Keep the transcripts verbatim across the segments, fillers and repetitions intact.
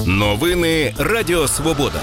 Новини Радіо Свобода.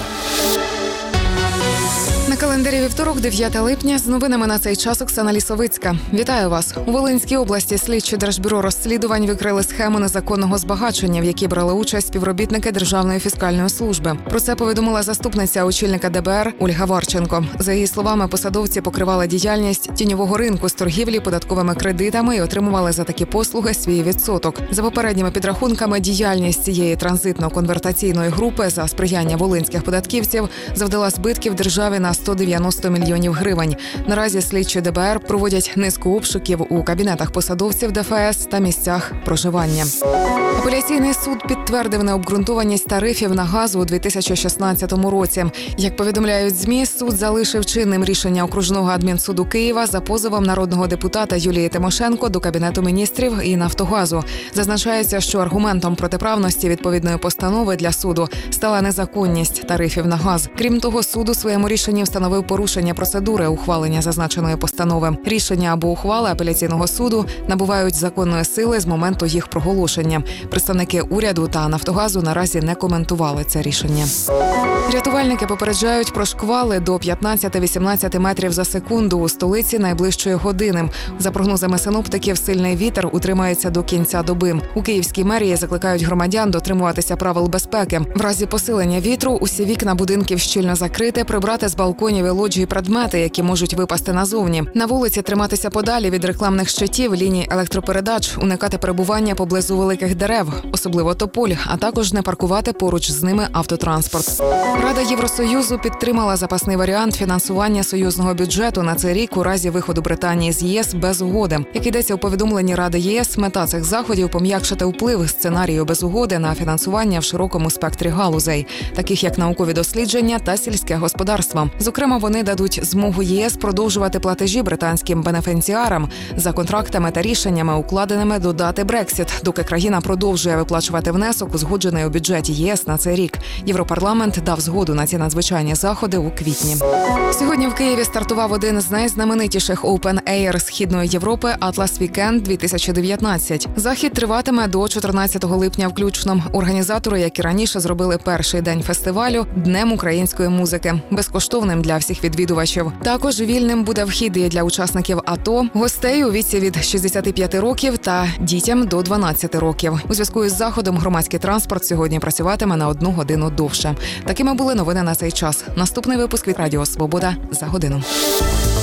На календарі вівторок, дев'яте липня, з новинами на цей час Оксана Лісовицька. Вітаю вас. У Волинській області слідчі Держбюро розслідувань викрили схему незаконного збагачення, в якій брали участь співробітники Державної фіскальної служби. Про це повідомила заступниця очільника Д Б Р Ольга Варченко. За її словами, посадовці покривали діяльність тіньового ринку з торгівлі податковими кредитами і отримували за такі послуги свій відсоток. За попередніми підрахунками, діяльність цієї транзитно-конвертаційної групи за сприяння волинських податківців завдала збитків державі на сто дев'яносто мільйонів гривень. Наразі слідчі Д Б Р проводять низку обшуків у кабінетах посадовців Д Ф С та місцях проживання. Апеляційний суд підтвердив необґрунтованість тарифів на газ у дві тисячі шістнадцятому році. Як повідомляють ЗМІ, суд залишив чинним рішення окружного адмінсуду Києва за позовом народного депутата Юлії Тимошенко до Кабінету міністрів і Нафтогазу. Зазначається, що аргументом протиправності відповідної постанови для суду стала незаконність тарифів на газ. Крім того, суд у своєму рішенні встановив порушення процедури ухвалення зазначеної постанови. Рішення або ухвали апеляційного суду набувають законної сили з моменту їх проголошення. Представники уряду та Нафтогазу наразі не коментували це рішення. Рятувальники попереджають про шквали до п'ятнадцять-вісімнадцять метрів за секунду у столиці найближчої години. За прогнозами синоптиків, сильний вітер утримається до кінця доби. У Київській мерії закликають громадян дотримуватися правил безпеки. В разі посилення вітру усі вікна будинків щільно закрити, прибрати з балконів і лоджій предмети, які можуть випасти назовні. На вулиці триматися подалі від рекламних щитів, ліній електропередач, уникати перебування поблизу великих дерев, особливо тополь, а також не паркувати поруч з ними автотранспорт. Рада Євросоюзу підтримала запасний варіант фінансування союзного бюджету на цей рік у разі виходу Британії з Є Е С без угоди. Як йдеться у повідомленні Ради Є Е С, мета цих заходів – пом'якшити вплив сценарію без угоди на фінансування в широкому спектрі галузей, таких як наукові дослідження та сільське господарство. Зокрема, вони дадуть змогу Є Е С продовжувати платежі британським бенефіціарам за контрактами та рішеннями, укладеними до дати Брексіт, доки країна продовжує виплачувати внесок, узгоджений у бюджеті Є Е С на цей рік. Європарламент дав згоду на ці надзвичайні заходи у квітні. Сьогодні в Києві стартував один з найзнаменитіших Open Air Східної Європи «Атлас Вікенд дві тисячі дев'ятнадцять». Захід триватиме до чотирнадцятого липня включно. Організатори, як і раніше, зробили перший день фестивалю Днем української музики, безкоштовним для всіх відвідувачів. Також вільним буде вхід і для учасників АТО, гостей у віці від шістдесяти п'яти років та дітям до дванадцяти років. У зв'язку із заходом громадський транспорт сьогодні працюватиме на одну годину довше. Такими були новини на цей час. Наступний випуск від Радіо Свобода за годину.